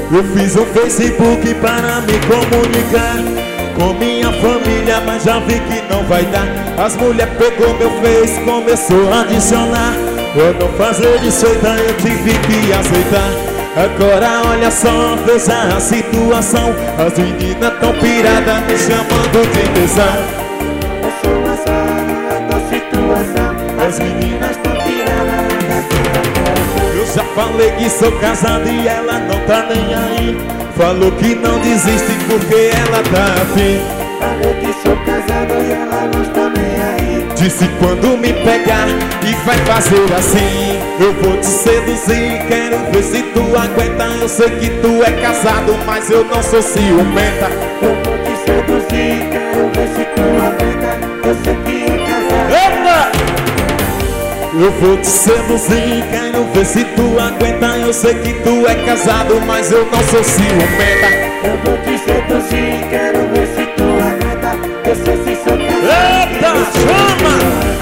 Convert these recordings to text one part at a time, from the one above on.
Eu fiz o Facebook para me comunicar com minha família, mas já vi que não vai dar. As mulheres pegou meu Face, começou a adicionar. Eu não fazer isso, então eu tive que aceitar. Agora olha só, veja a situação. As meninas tão piradas me chamando de tesão. Eu sou azar da situação. As meninas tão piradas da situação. Eu já falei que sou casado e ela não tá nem aí. Falou que não desiste porque ela tá afim. Falei que sou casado e ela não está nem aí. Disse quando me pegar e vai fazer assim. Eu vou te seduzir, quero ver se tu aguenta. Eu sei que tu é casado, mas eu não sou ciumenta. Eu vou te seduzir, quero ver se tu aguenta. Eu sei que é casado. Eita! Eu vou te seduzir, quero ver se tu aguenta. Eu sei que tu é casado, mas eu não sou ciumenta. Eu vou te seduzir, quero ver se tu aguenta. Eu sei se sou casado. Eita, chama!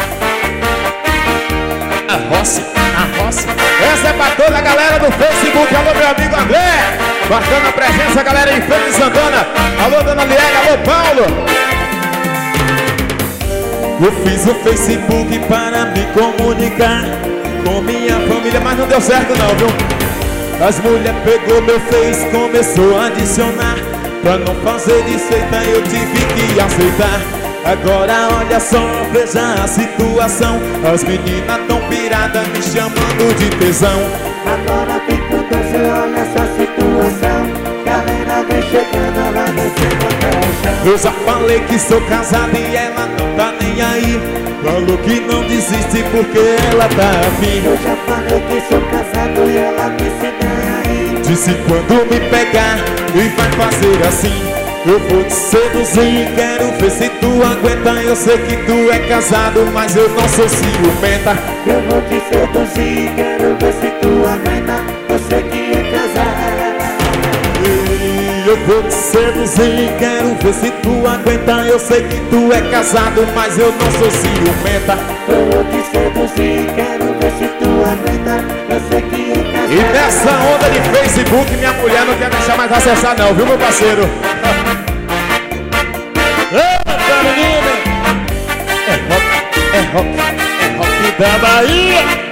A roça. Essa é pra toda a galera do Facebook. Alô, meu amigo André, marcando a presença, galera em Feira de Santana. Alô, dona Liele, alô, Paulo. Eu fiz o Facebook para me comunicar com minha família, mas não deu certo não, viu? As mulheres pegou meu Face, começou a adicionar. Pra não fazer desfeita eu tive que aceitar. Agora olha só, veja a situação. As meninas tão piradas me chamando de tesão. Agora vem com você, olha essa situação. Galera vem chegando, lá descendo até o chão. Eu já falei que sou casado e ela não tá nem aí. Falou que não desiste porque ela tá afim. Eu já falei que sou casado e ela disse nem aí. Disse quando me pegar e vai fazer assim. Eu vou te seduzir, quero ver se tu aguenta. Eu sei que tu é casado, mas eu não sou ciumenta. Eu vou te seduzir, quero ver se tu aguenta. Eu sei que é casado. Eu vou te seduzir, quero ver se tu aguenta. Eu sei que tu é casado, mas eu não sou ciumenta. Eu vou te seduzir, quero ver se tu aguenta. Eu sei que é casado. E nessa onda de Facebook, minha mulher não quer deixar mais acessar não, viu, meu parceiro? Eita, menina! É rock da Bahia!